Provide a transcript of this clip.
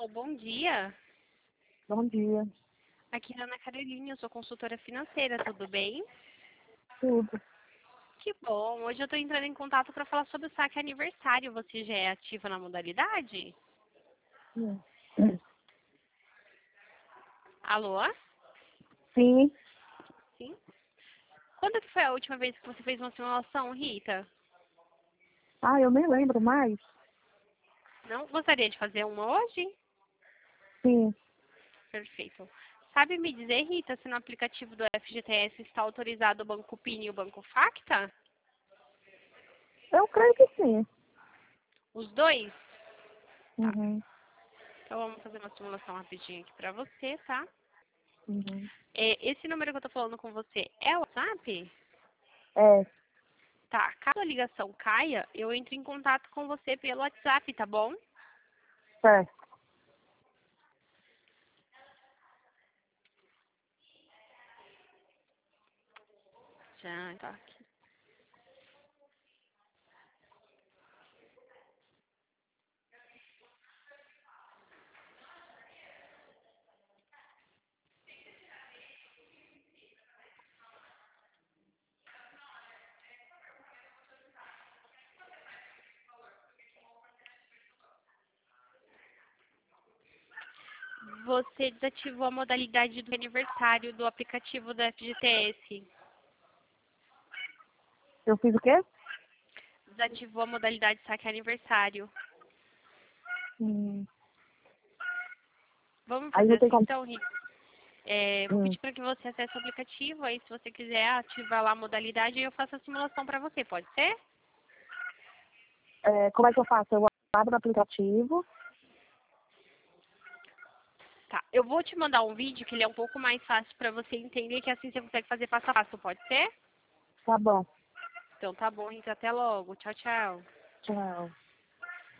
Alô, bom dia. Bom dia. Aqui é a Ana Carolina, eu sou consultora financeira, tudo bem? Tudo. Que bom. Hoje eu estou entrando em contato para falar sobre o saque aniversário. Você já é ativa na modalidade? Sim. Alô? Sim. Sim. Quando que foi a última vez que você fez uma simulação, Rita? Ah, eu nem lembro mais. Não? Gostaria de fazer uma hoje? Sim. Perfeito. Sabe me dizer, Rita, se no aplicativo do FGTS está autorizado o Banco PIN e o Banco Facta? Eu creio que sim. Os dois? Tá. Uhum. Então vamos fazer uma simulação rapidinho aqui para você, tá? Uhum. Esse número que eu tô falando com você é o WhatsApp? É, Tá. Caso a ligação caia, eu entro em contato com você pelo WhatsApp, tá bom? certo. Já, tá aqui. Você desativou a modalidade do aniversário do aplicativo do FGTS. Eu fiz o quê? Desativou a modalidade saque aniversário. Hum. Vamos Aí fazer não tem assim como. então, Rita. Vou Hum. pedir para que você acesse o aplicativo, aí se você quiser ativar lá a modalidade, eu faço a simulação para você, pode ser? Como é que eu faço? Eu abro o aplicativo. Tá. Eu vou te mandar um vídeo que ele é um pouco mais fácil para você entender, que assim você consegue fazer passo a passo, pode ser? Tá bom. Então tá bom, Rita. Até logo. Tchau, tchau. Tchau.